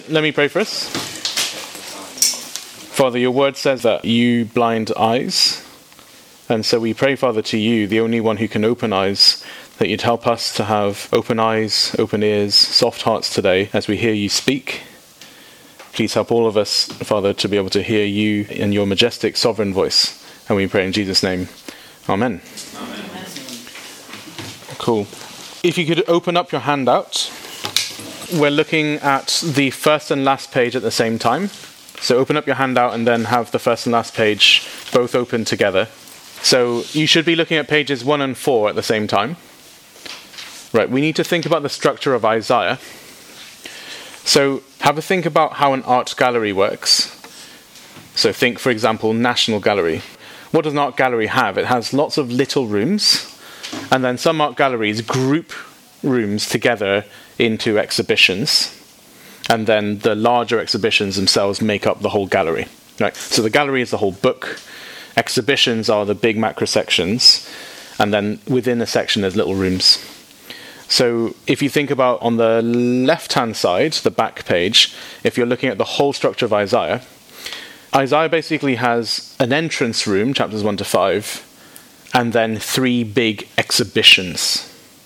Let me pray for us. Father, your word says that you blind eyes. And so we pray, Father, to you, the only one who can open eyes, that you'd help us to have open eyes, open ears, soft hearts today as we hear you speak. Please help all of us, Father, to be able to hear you in your majestic, sovereign voice. And we pray in Jesus' name. Amen. Amen. Cool. If you could open up your handout. We're looking at the first and last page at the same time. So open up your handout and then have the first and last page both open together. So you should be looking at pages 1 and 4 at the same time. Right, we need to think about the structure of Isaiah. So have a think about how an art gallery works. So think, for example, National Gallery. What does an art gallery have? It has lots of little rooms, and then some art galleries group rooms together into exhibitions, and then the larger exhibitions themselves make up the whole gallery. Right? So the gallery is the whole book, exhibitions are the big macro sections, and then within a section there's little rooms. So if you think about on the left-hand side, the back page, if you're looking at the whole structure of Isaiah, Isaiah basically has an entrance room, chapters 1 to 5, and then 3 big exhibitions.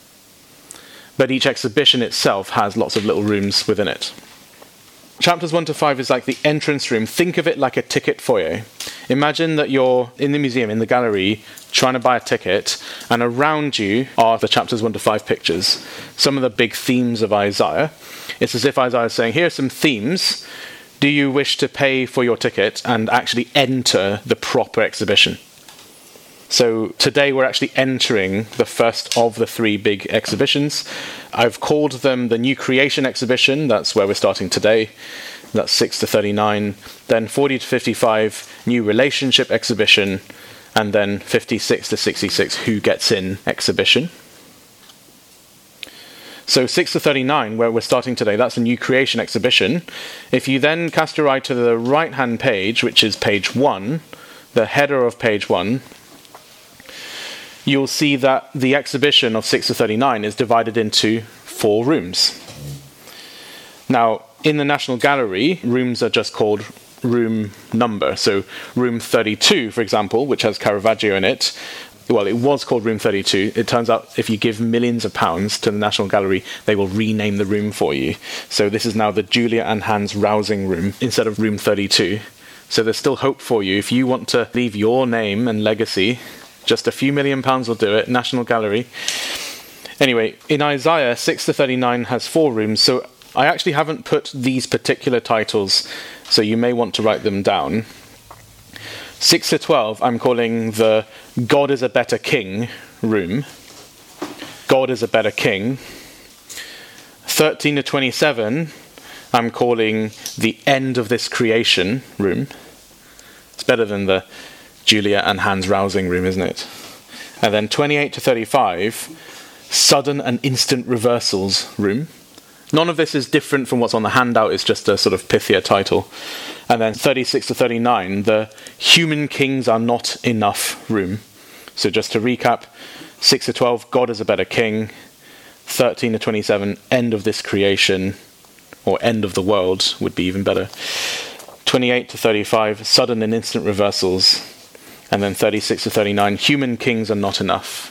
But each exhibition itself has lots of little rooms within it. Chapters 1 to 5 is like the entrance room. Think of it like a ticket foyer. Imagine that you're in the museum, in the gallery, trying to buy a ticket, and around you are the chapters 1 to 5 pictures. Some of the big themes of Isaiah. It's as if Isaiah is saying, here are some themes. Do you wish to pay for your ticket and actually enter the proper exhibition? So today we're actually entering the first of the 3 big exhibitions. I've called them the New Creation Exhibition. That's where we're starting today. That's 6 to 39. Then 40 to 55, New Relationship Exhibition. And then 56 to 66, Who Gets In Exhibition. So 6 to 39, where we're starting today, that's a New Creation Exhibition. If you then cast your eye to the right-hand page, which is page 1, the header of page 1, you'll see that the exhibition of 6 to 39 is divided into 4 rooms. Now, in the National Gallery, rooms are just called room number. So room 32, for example, which has Caravaggio in it, well, it was called room 32. It turns out if you give millions of pounds to the National Gallery, they will rename the room for you. So this is now the Julia and Hans Rousing room instead of room 32. So there's still hope for you. If you want to leave your name and legacy, just a few £1 million will do it. National Gallery. Anyway, in Isaiah, 6 to 39 has 4 rooms. So I actually haven't put these particular titles, so you may want to write them down. 6 to 12, I'm calling the God is a Better King room. God is a Better King. 13 to 27, I'm calling the End of This Creation room. It's better than the Julia and Hans Rousing room, isn't it? And then 28 to 35, Sudden and Instant Reversals room. None of this is different from what's on the handout, it's just a sort of pithier title. And then 36 to 39, the Human Kings Are Not Enough room. So just to recap, 6 to 12, God is a Better King. 13 to 27, End of This Creation, or End of the World would be even better. 28 to 35, Sudden and Instant Reversals. And then 36 to 39, Human Kings Are Not Enough.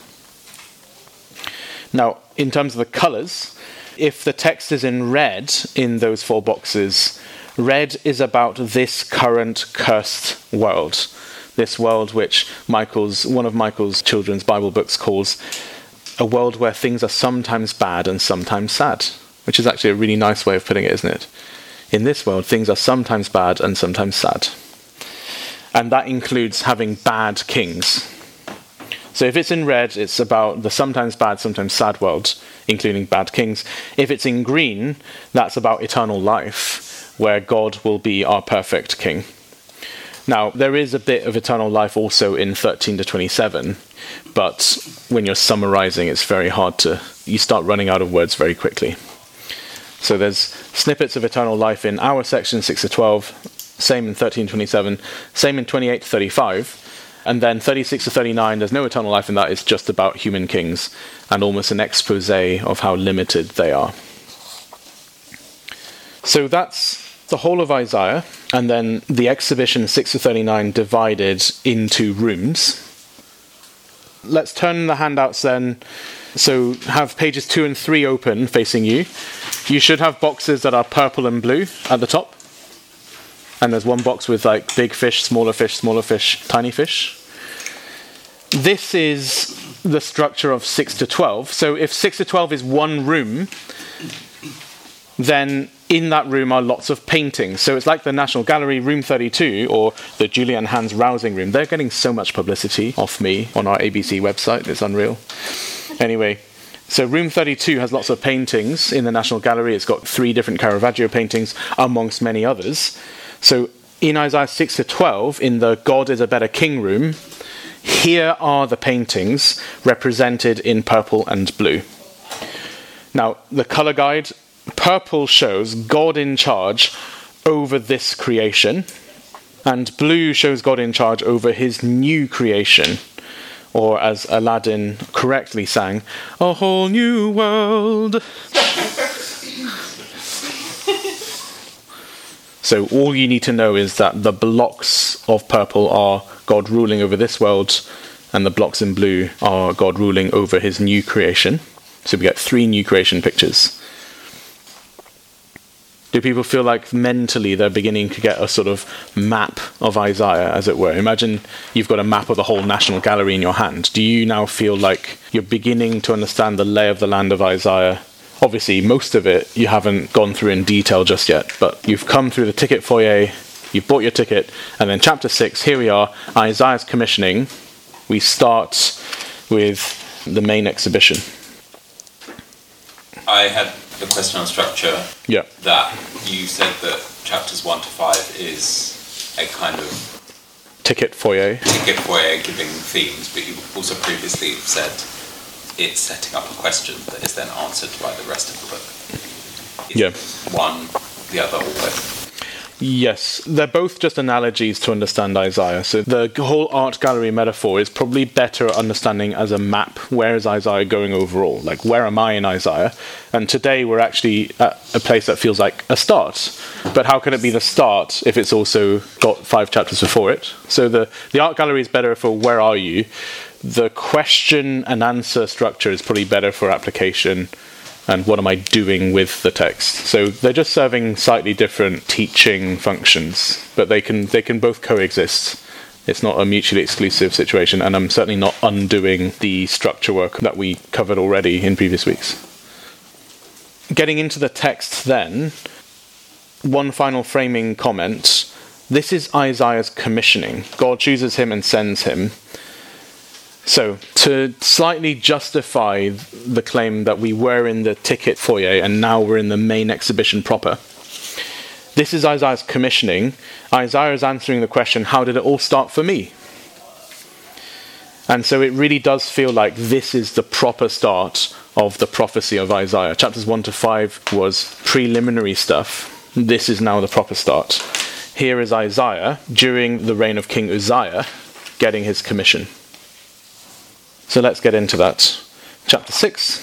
Now, in terms of the colours, if the text is in red in those 4 boxes, red is about this current cursed world. This world which one of Michael's children's Bible books calls a world where things are sometimes bad and sometimes sad, which is actually a really nice way of putting it, isn't it? In this world, things are sometimes bad and sometimes sad. And that includes having bad kings. So if it's in red, it's about the sometimes bad, sometimes sad world, including bad kings. If it's in green, that's about eternal life, where God will be our perfect king. Now, there is a bit of eternal life also in 13 to 27, but when you're summarizing, it's very hard you start running out of words very quickly. So there's snippets of eternal life in our section, 6 to 12, same in 13 to 27, same in 28 to 35, and then 36 to 39, there's no eternal life in that, it's just about human kings, and almost an expose of how limited they are. So that's the whole of Isaiah, and then the exhibition 6 to 39 divided into rooms. Let's turn the handouts then. So have pages 2 and 3 open facing you. You should have boxes that are purple and blue at the top. And there's one box with like big fish, smaller fish, tiny fish. This is the structure of 6 to 12. So if 6 to 12 is one room, then in that room are lots of paintings. So it's like the National Gallery, Room 32, or the Julian Hand's Rousing Room. They're getting so much publicity off me on our ABC website. It's unreal. Anyway, so Room 32 has lots of paintings in the National Gallery. It's got 3 different Caravaggio paintings, amongst many others. So in Isaiah 6 to 12, in the God is a Better King room, here are the paintings represented in purple and blue. Now, the colour guide, purple shows God in charge over this creation, and blue shows God in charge over his new creation. Or as Aladdin correctly sang, a whole new world. So all you need to know is that the blocks of purple are God ruling over this world, and the blocks in blue are God ruling over his new creation. So we get 3 new creation pictures. Do people feel like mentally they're beginning to get a sort of map of Isaiah, as it were? Imagine you've got a map of the whole National Gallery in your hand. Do you now feel like you're beginning to understand the lay of the land of Isaiah? Obviously, most of it you haven't gone through in detail just yet, but you've come through the ticket foyer, you've bought your ticket, and then chapter 6, here we are, Isaiah's commissioning. We start with the main exhibition. I had a question on structure. Yeah. That you said that chapters 1 to 5 is a kind of ticket foyer giving themes, but you also previously said it's setting up a question that is then answered by the rest of the book. Is one, the other, or both? Yes, they're both just analogies to understand Isaiah. So the whole art gallery metaphor is probably better understanding as a map. Where is Isaiah going overall? Like, where am I in Isaiah? And today we're actually at a place that feels like a start. But how can it be the start if it's also got 5 chapters before it? So the art gallery is better for where are you? The question and answer structure is probably better for application and what am I doing with the text. So they're just serving slightly different teaching functions, but they can both coexist. It's not a mutually exclusive situation, and I'm certainly not undoing the structure work that we covered already in previous weeks. Getting into the text then, one final framing comment. This is Isaiah's commissioning. God chooses him and sends him. So, to slightly justify the claim that we were in the ticket foyer and now we're in the main exhibition proper, this is Isaiah's commissioning. Isaiah is answering the question, how did it all start for me? And so it really does feel like this is the proper start of the prophecy of Isaiah. Chapters 1 to 5 was preliminary stuff. This is now the proper start. Here is Isaiah, during the reign of King Uzziah, getting his commission. So let's get into that. Chapter 6.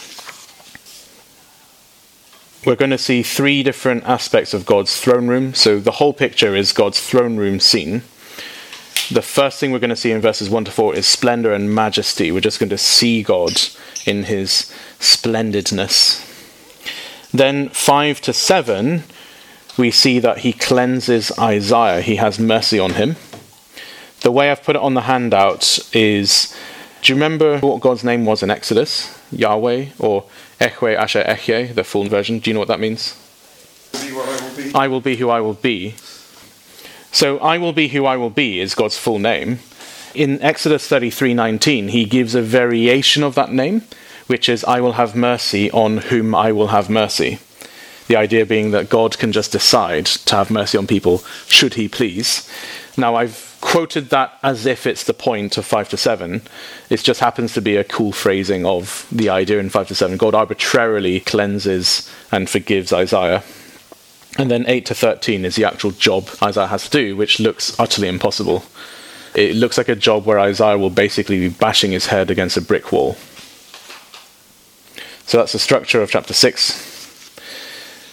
We're going to see 3 different aspects of God's throne room. So the whole picture is God's throne room scene. The first thing we're going to see in verses 1 to 4 is splendor and majesty. We're just going to see God in his splendidness. Then 5 to 7, we see that he cleanses Isaiah. He has mercy on him. The way I've put it on the handout is, do you remember what God's name was in Exodus? Yahweh, or Echwe Asher Echye, the full version. Do you know what that means? Be what I will be. I will be who I will be. So I will be who I will be is God's full name. In Exodus 33:19, he gives a variation of that name, which is I will have mercy on whom I will have mercy. The idea being that God can just decide to have mercy on people should he please. Now I've quoted that as if it's the point of 5 to 7. It just happens to be a cool phrasing of the idea in 5 to 7. God arbitrarily cleanses and forgives Isaiah. And then 8 to 13 is the actual job Isaiah has to do, which looks utterly impossible. It looks like a job where Isaiah will basically be bashing his head against a brick wall. So that's the structure of chapter 6.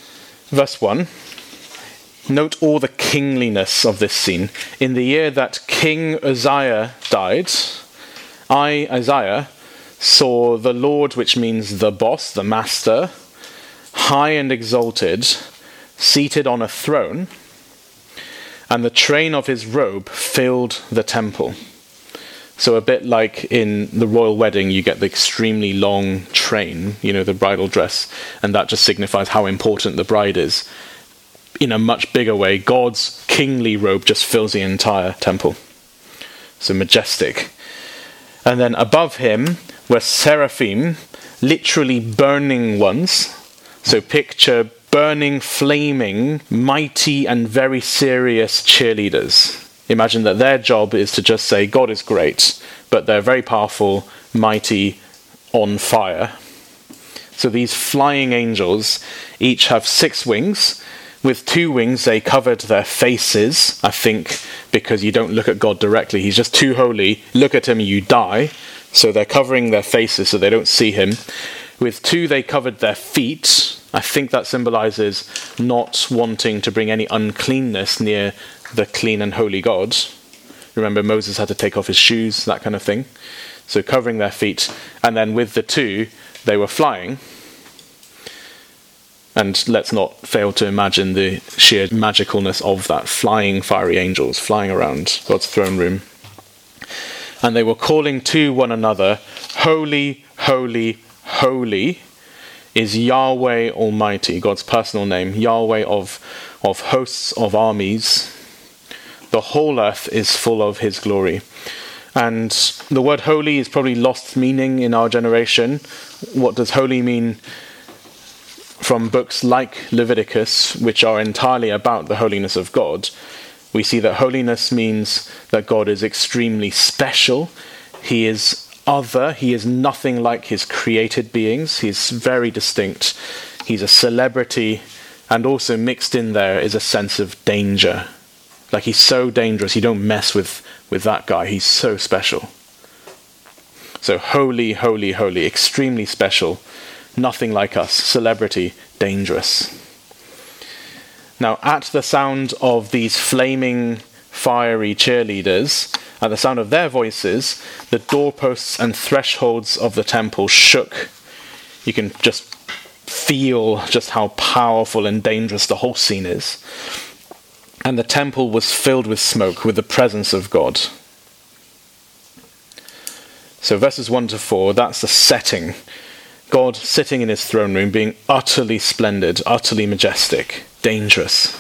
Verse 1. Note all the kingliness of this scene. In the year that King Uzziah died, I, Isaiah, saw the Lord, which means the boss, the master, high and exalted, seated on a throne, and the train of his robe filled the temple. So a bit like in the royal wedding, you get the extremely long train, the bridal dress, and that just signifies how important the bride is. In a much bigger way, God's kingly robe just fills the entire temple. So majestic. And then above him were seraphim, literally burning ones. So picture burning, flaming, mighty and very serious cheerleaders. Imagine that their job is to just say, God is great, but they're very powerful, mighty, on fire. So these flying angels each have 6 wings. With 2 wings, they covered their faces, I think, because you don't look at God directly. He's just too holy. Look at him, you die. So they're covering their faces so they don't see him. With 2, they covered their feet. I think that symbolizes not wanting to bring any uncleanness near the clean and holy God. Remember, Moses had to take off his shoes, that kind of thing. So covering their feet. And then with the 2, they were flying. And let's not fail to imagine the sheer magicalness of that, flying fiery angels flying around God's throne room. And they were calling to one another, Holy, holy, holy is Yahweh Almighty, God's personal name, Yahweh of hosts of armies. The whole earth is full of his glory. And the word holy is probably lost meaning in our generation. What does holy mean? From books like Leviticus, which are entirely about the holiness of God, we see that holiness means that God is extremely special. He is other. He is nothing like his created beings. He's very distinct. He's a celebrity, and also mixed in there is a sense of danger. Like, he's so dangerous, you don't mess with that guy. He's so special. So holy, holy, holy, extremely special. Nothing like us, celebrity, dangerous. Now, at the sound of these flaming, fiery cheerleaders, at the sound of their voices, the doorposts and thresholds of the temple shook. You can just feel just how powerful and dangerous the whole scene is. And the temple was filled with smoke, with the presence of God. So verses 1 to 4, that's the setting. God sitting in his throne room, being utterly splendid, utterly majestic, dangerous.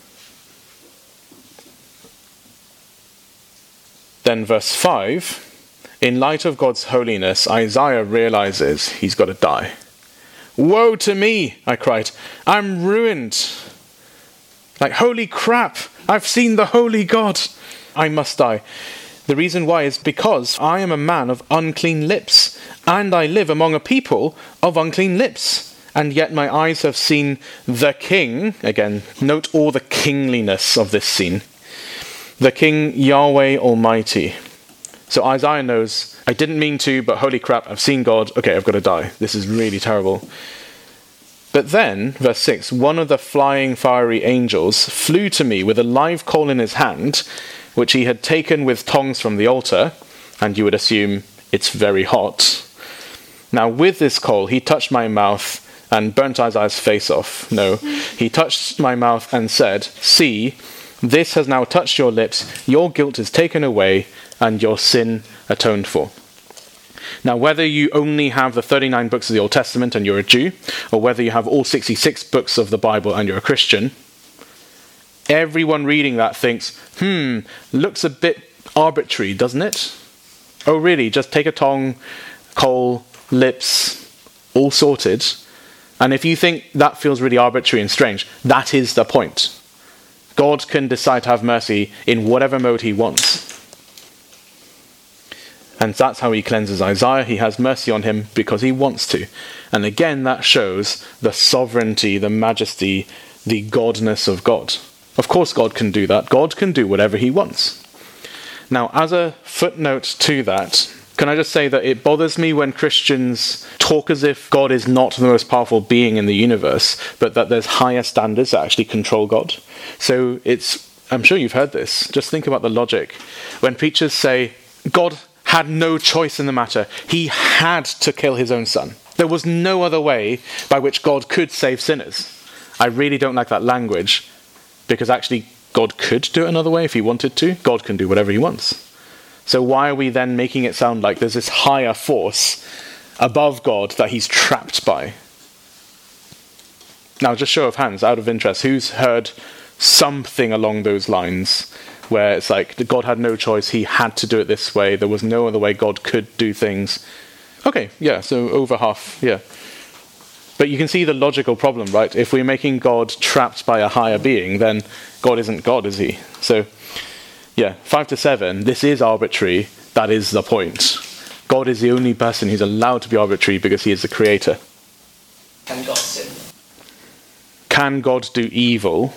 Then verse 5, in light of God's holiness, Isaiah realizes he's got to die. Woe to me, I cried. I'm ruined. Like, holy crap, I've seen the holy God. I must die. The reason why is because I am a man of unclean lips, and I live among a people of unclean lips. And yet my eyes have seen the King. Again, note all the kingliness of this scene. The King, Yahweh Almighty. So Isaiah knows, I didn't mean to, but holy crap, I've seen God. Okay, I've got to die. This is really terrible. But then, verse 6, one of the flying fiery angels flew to me with a live coal in his hand, which he had taken with tongs from the altar, and you would assume it's very hot. Now with this coal he touched my mouth and burnt Isaiah's face off. No, he touched my mouth and said, see, this has now touched your lips, your guilt is taken away, and your sin atoned for. Now whether you only have the 39 books of the Old Testament and you're a Jew, or whether you have all 66 books of the Bible and you're a Christian, everyone reading that thinks, looks a bit arbitrary, doesn't it? Oh, really? Just take a tong, coal, lips, all sorted. And if you think that feels really arbitrary and strange, that is the point. God can decide to have mercy in whatever mode he wants. And that's how he cleanses Isaiah. He has mercy on him because he wants to. And again, that shows the sovereignty, the majesty, the godness of God. Of course God can do that. God can do whatever he wants. Now, as a footnote to that, Can I just say that it bothers me when Christians talk as if God is not the most powerful being in the universe, but that there's higher standards that actually control God. So I'm sure you've heard this. Just think about the logic. When preachers say, God had no choice in the matter. He had to kill his own son. There was no other way by which God could save sinners. I really don't like that language, because actually God could do it another way if he wanted to. God can do whatever he wants. So why are we then making it sound like there's this higher force above God that he's trapped by? Now, just show of hands, out of interest, who's heard something along those lines where it's like God had no choice, he had to do it this way, there was no other way God could do things? Okay, yeah, so over half, yeah. But you can see the logical problem, right? If we're making God trapped by a higher being, then God isn't God, is he? So, yeah, 5 to 7, this is arbitrary. That is the point. God is the only person who's allowed to be arbitrary because he is the creator. Can God sin? Can God do evil?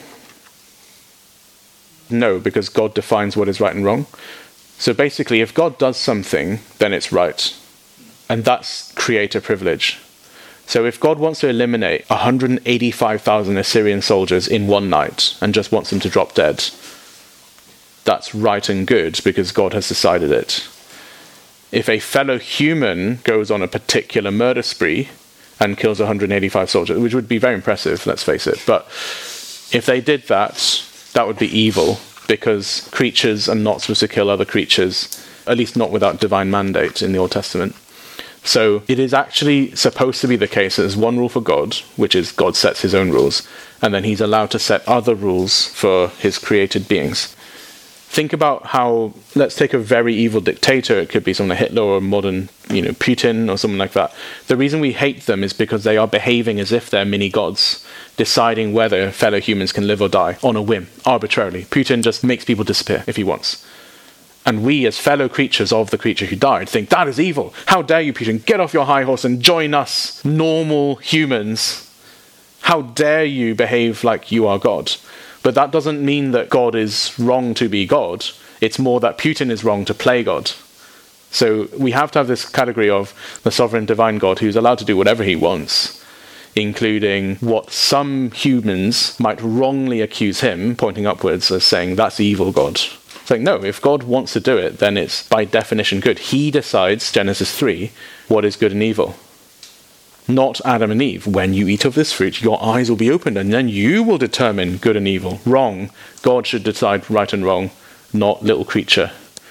No, because God defines what is right and wrong. So basically, if God does something, then it's right. And that's creator privilege. So if God wants to eliminate 185,000 Assyrian soldiers in one night and just wants them to drop dead, that's right and good because God has decided it. If a fellow human goes on a particular murder spree and kills 185 soldiers, which would be very impressive, let's face it, but if they did that, that would be evil because creatures are not supposed to kill other creatures, at least not without divine mandate in the Old Testament. So it is actually supposed to be the case that there's one rule for God, which is God sets his own rules, and then he's allowed to set other rules for his created beings. Think about how, let's take a very evil dictator, it could be someone like Hitler or modern, Putin or someone like that. The reason we hate them is because they are behaving as if they're mini-gods, deciding whether fellow humans can live or die on a whim, arbitrarily. Putin just makes people disappear if he wants. And we, as fellow creatures of the creature who died, think, that is evil. How dare you, Putin? Get off your high horse and join us, normal humans. How dare you behave like you are God? But that doesn't mean that God is wrong to be God. It's more that Putin is wrong to play God. So we have to have this category of the sovereign divine God who's allowed to do whatever he wants, including what some humans might wrongly accuse him, pointing upwards, as saying, that's evil, God. It's like, no, if God wants to do it, then it's by definition good. He decides, Genesis 3, what is good and evil. Not Adam and Eve. When you eat of this fruit, your eyes will be opened, and then you will determine good and evil. Wrong. God should decide right and wrong, not little creature.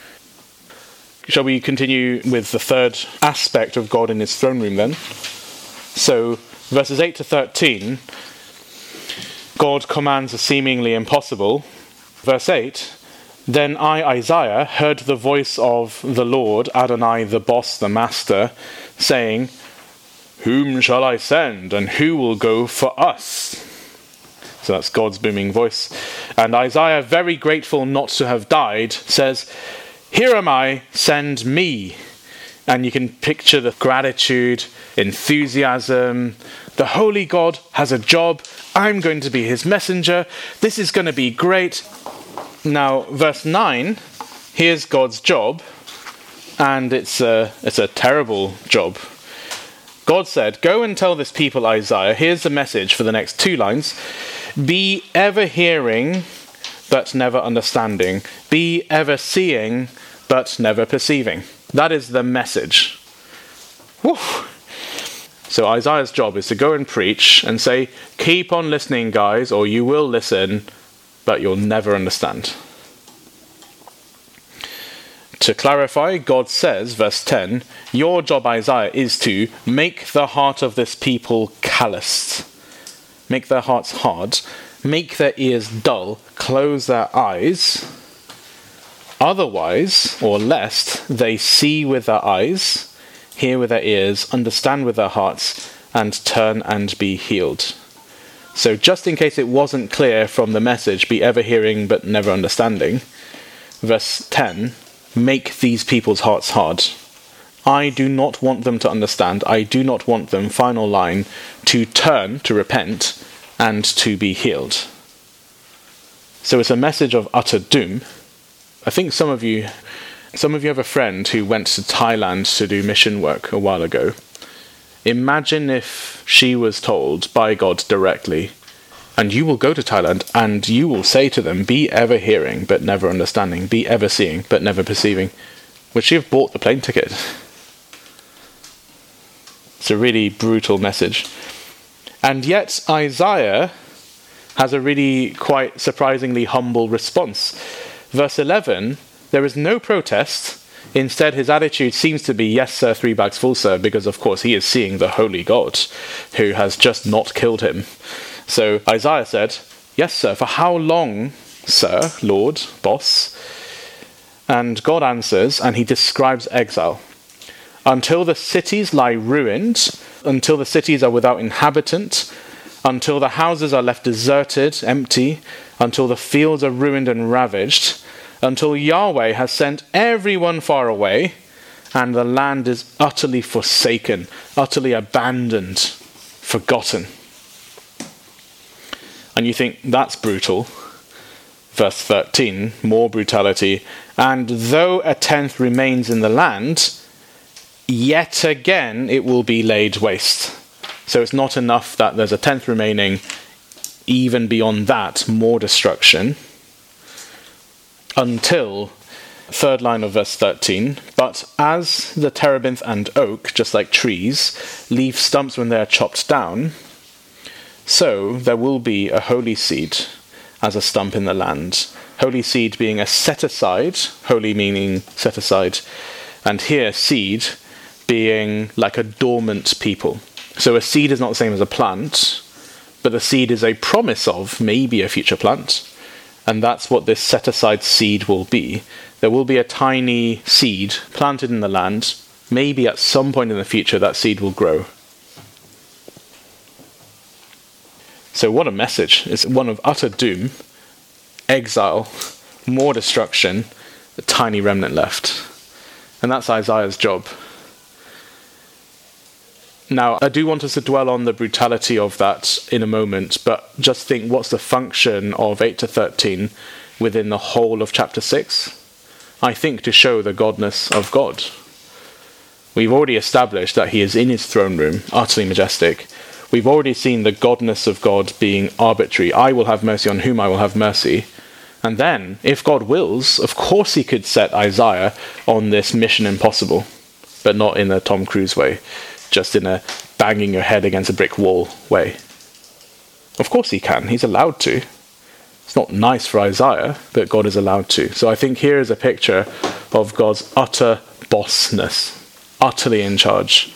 Shall we continue with the third aspect of God in his throne room then? So, verses 8 to 13, God commands the seemingly impossible. Verse 8, then I, Isaiah, heard the voice of the Lord, Adonai, the boss, the master, saying, whom shall I send, and who will go for us? So that's God's booming voice. And Isaiah, very grateful not to have died, says, here am I, send me. And you can picture the gratitude, enthusiasm. The holy God has a job. I'm going to be his messenger. This is going to be great. Now, verse 9, here's God's job, and it's a terrible job. God said, go and tell this people, Isaiah, here's the message for the next 2 lines. Be ever hearing, but never understanding. Be ever seeing, but never perceiving. That is the message. Woo. So Isaiah's job is to go and preach and say, keep on listening, guys, or you will listen, but you'll never understand. To clarify, God says, verse 10, your job, Isaiah, is to make the heart of this people calloused, make their hearts hard, make their ears dull, close their eyes, otherwise, or lest, they see with their eyes, hear with their ears, understand with their hearts, and turn and be healed. So just in case it wasn't clear from the message, be ever hearing but never understanding, verse 10, make these people's hearts hard. I do not want them to understand. I do not want them, final line, to turn, to repent, and to be healed. So it's a message of utter doom. I think some of you Some of you have a friend who went to Thailand to do mission work a while ago. Imagine if she was told by God directly, and you will go to Thailand and you will say to them, be ever hearing but never understanding, be ever seeing but never perceiving. Would she have bought the plane ticket? It's a really brutal message. And yet Isaiah has a really quite surprisingly humble response. Verse 11, there is no protest. Instead, his attitude seems to be, yes, sir, 3 bags full, sir, because, of course, he is seeing the holy God who has just not killed him. So Isaiah said, yes, sir, for how long, sir, Lord, boss? And God answers, and he describes exile. Until the cities lie ruined, until the cities are without inhabitant, until the houses are left deserted, empty, until the fields are ruined and ravaged, until Yahweh has sent everyone far away, and the land is utterly forsaken, utterly abandoned, forgotten. And you think, that's brutal. Verse 13, more brutality. And though a tenth remains in the land, yet again it will be laid waste. So it's not enough that there's a tenth remaining. Even beyond that, more destruction. Until, third line of verse 13, but as the terebinth and oak, just like trees, leave stumps when they are chopped down, so there will be a holy seed as a stump in the land. Holy seed being a set aside, holy meaning set aside, and here seed being like a dormant people. So a seed is not the same as a plant, but the seed is a promise of maybe a future plant. And that's what this set-aside seed will be. There will be a tiny seed planted in the land. Maybe at some point in the future that seed will grow. So what a message. It's one of utter doom, exile, more destruction, a tiny remnant left. And that's Isaiah's job. Now, I do want us to dwell on the brutality of that in a moment, but just think, what's the function of 8 to 13 within the whole of chapter 6? I think to show the godness of God. We've already established that he is in his throne room, utterly majestic. We've already seen the godness of God being arbitrary. I will have mercy on whom I will have mercy. And then, if God wills, of course he could set Isaiah on this mission impossible, but not in a Tom Cruise way. Just in a banging your head against a brick wall way. Of course he can. He's allowed to. It's not nice for Isaiah, but God is allowed to. So I think here is a picture of God's utter bossness, utterly in charge.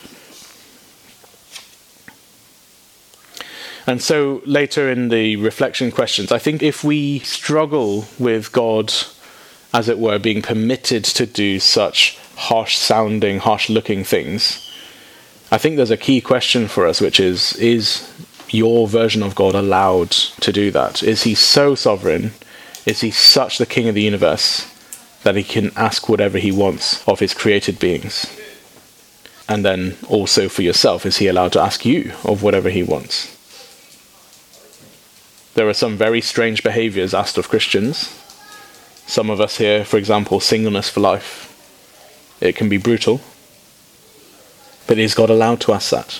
And so later in the reflection questions, I think if we struggle with God, as it were, being permitted to do such harsh-sounding, harsh-looking things, I think there's a key question for us, which is your version of God allowed to do that? Is he so sovereign? Is he such the king of the universe that he can ask whatever he wants of his created beings? And then also for yourself, is he allowed to ask you of whatever he wants? There are some very strange behaviors asked of Christians. Some of us here, for example, singleness for life. It can be brutal. But is God allowed to ask that?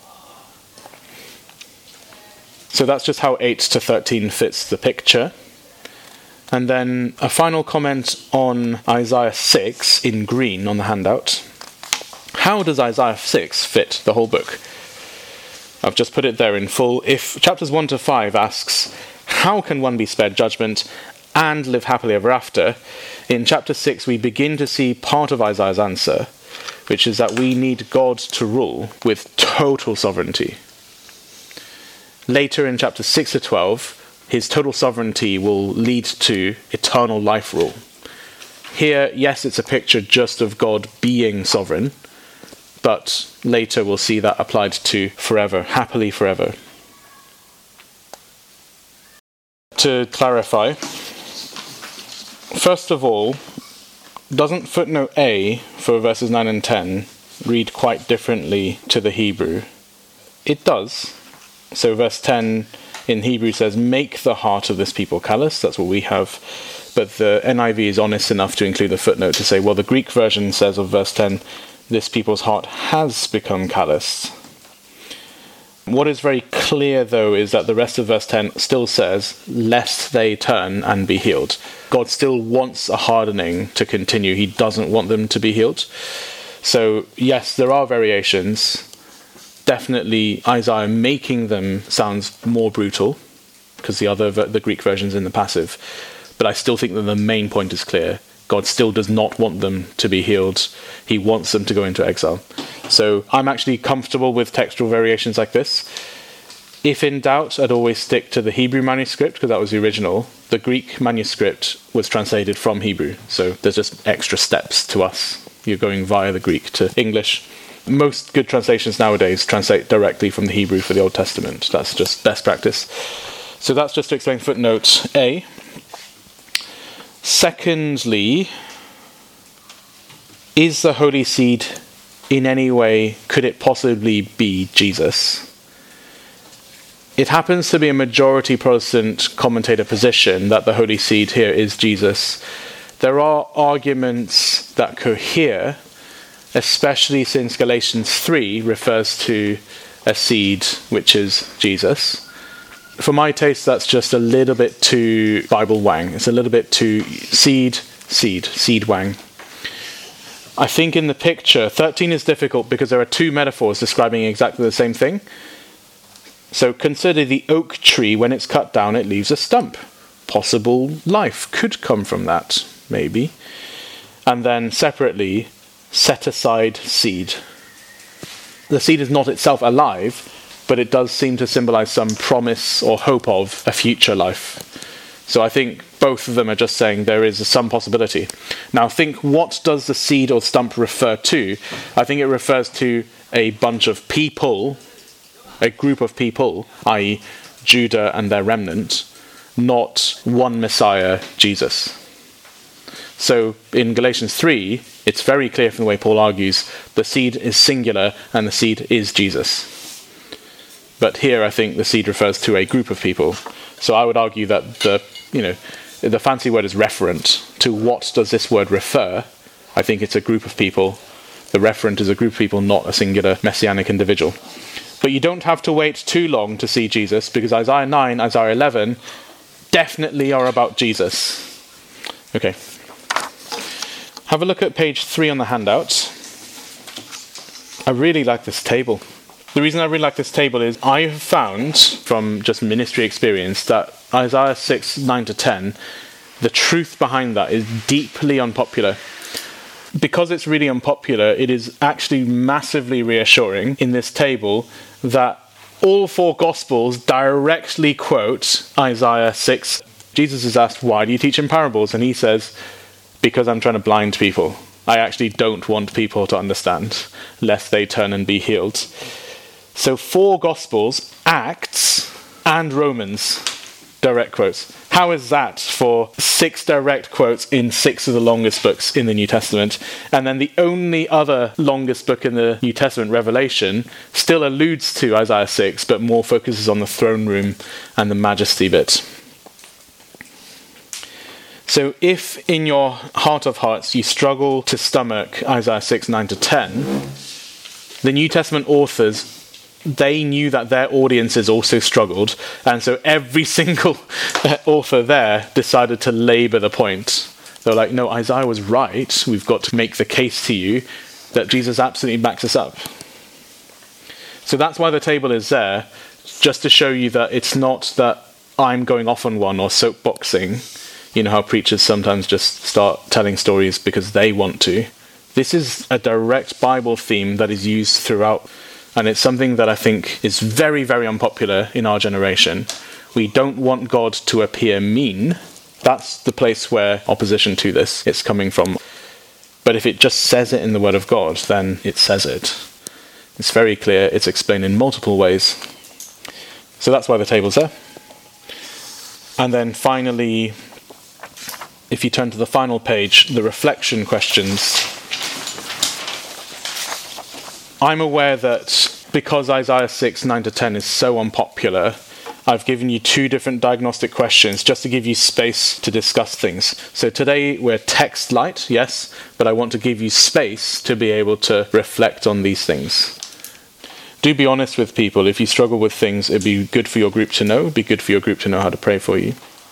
So that's just how 8 to 13 fits the picture. And then a final comment on Isaiah 6 in green on the handout. How does Isaiah 6 fit the whole book? I've just put it there in full. If chapters 1 to 5 asks, how can one be spared judgment and live happily ever after? In chapter 6 we begin to see part of Isaiah's answer, which is that we need God to rule with total sovereignty. Later in chapters 6 to 12, his total sovereignty will lead to eternal life rule. Here, yes, it's a picture just of God being sovereign, but later we'll see that applied to forever, happily forever. To clarify, first of all, doesn't footnote A for verses 9 and 10 read quite differently to the Hebrew? It does. So verse 10, in Hebrew says, make the heart of this people callous. That's what we have. But the NIV is honest enough to include a footnote to say, well, the Greek version says of verse 10, this people's heart has become callous. What is very clear, though, is that the rest of verse 10 still says, lest they turn and be healed. God still wants a hardening to continue. He doesn't want them to be healed. So, yes, there are variations. Definitely, Isaiah making them sounds more brutal, because the Greek version's in the passive. But I still think that the main point is clear. God still does not want them to be healed. He wants them to go into exile. So I'm actually comfortable with textual variations like this. If in doubt, I'd always stick to the Hebrew manuscript, because that was the original. The Greek manuscript was translated from Hebrew, so there's just extra steps to us. You're going via the Greek to English. Most good translations nowadays translate directly from the Hebrew for the Old Testament. That's just best practice. So that's just to explain footnote A. Secondly, is the Holy Seed in any way, could it possibly be Jesus? It happens to be a majority Protestant commentator position that the Holy Seed here is Jesus. There are arguments that cohere, especially since Galatians 3 refers to a seed which is Jesus. For my taste, that's just a little bit too Bible wang. It's a little bit too seed wang. I think in the picture, 13 is difficult because there are two metaphors describing exactly the same thing. So consider the oak tree. When it's cut down, it leaves a stump. Possible life could come from that, maybe. And then separately, set aside seed. The seed is not itself alive, but it does seem to symbolize some promise or hope of a future life. So I think both of them are just saying there is some possibility. Now think, what does the seed or stump refer to? I think it refers to a bunch of people, a group of people, i.e. Judah and their remnant, not one Messiah, Jesus. So in Galatians 3, it's very clear from the way Paul argues, the seed is singular and the seed is Jesus. But here I think the seed refers to a group of people. So I would argue that the fancy word is referent. To what does this word refer? I think it's a group of people. The referent is a group of people, not a singular messianic individual. But you don't have to wait too long to see Jesus, because Isaiah 9, Isaiah 11 definitely are about Jesus. Okay. Have a look at page 3 on the handout. I really like this table. The reason I really like this table is I have found, from just ministry experience, that Isaiah 6, 9-10, the truth behind that is deeply unpopular. Because it's really unpopular, it is actually massively reassuring in this table that all four Gospels directly quote Isaiah 6. Jesus is asked, why do you teach in parables? And he says, because I'm trying to blind people. I actually don't want people to understand, lest they turn and be healed. So 4 Gospels, Acts, and Romans, direct quotes. How is that for 6 direct quotes in 6 of the longest books in the New Testament? And then the only other longest book in the New Testament, Revelation, still alludes to Isaiah 6, but more focuses on the throne room and the majesty bit. So if in your heart of hearts you struggle to stomach Isaiah 6, 9-10, the New Testament authors, they knew that their audiences also struggled, and so every single author there decided to labour the point. They were like, no, Isaiah was right. We've got to make the case to you that Jesus absolutely backs us up. So that's why the table is there, just to show you that it's not that I'm going off on one or soapboxing. You know how preachers sometimes just start telling stories because they want to. This is a direct Bible theme that is used throughout. And it's something that I think is very, very unpopular in our generation. We don't want God to appear mean. That's the place where opposition to this is coming from. But if it just says it in the Word of God, then it says it. It's very clear. It's explained in multiple ways. So that's why the table's there. And then finally, if you turn to the final page, the reflection questions. I'm aware that because Isaiah 6, 9-10 is so unpopular, I've given you 2 different diagnostic questions just to give you space to discuss things. So today we're text light, yes, but I want to give you space to be able to reflect on these things. Do be honest with people. If you struggle with things, it'd be good for your group to know. It'd be good for your group to know how to pray for you.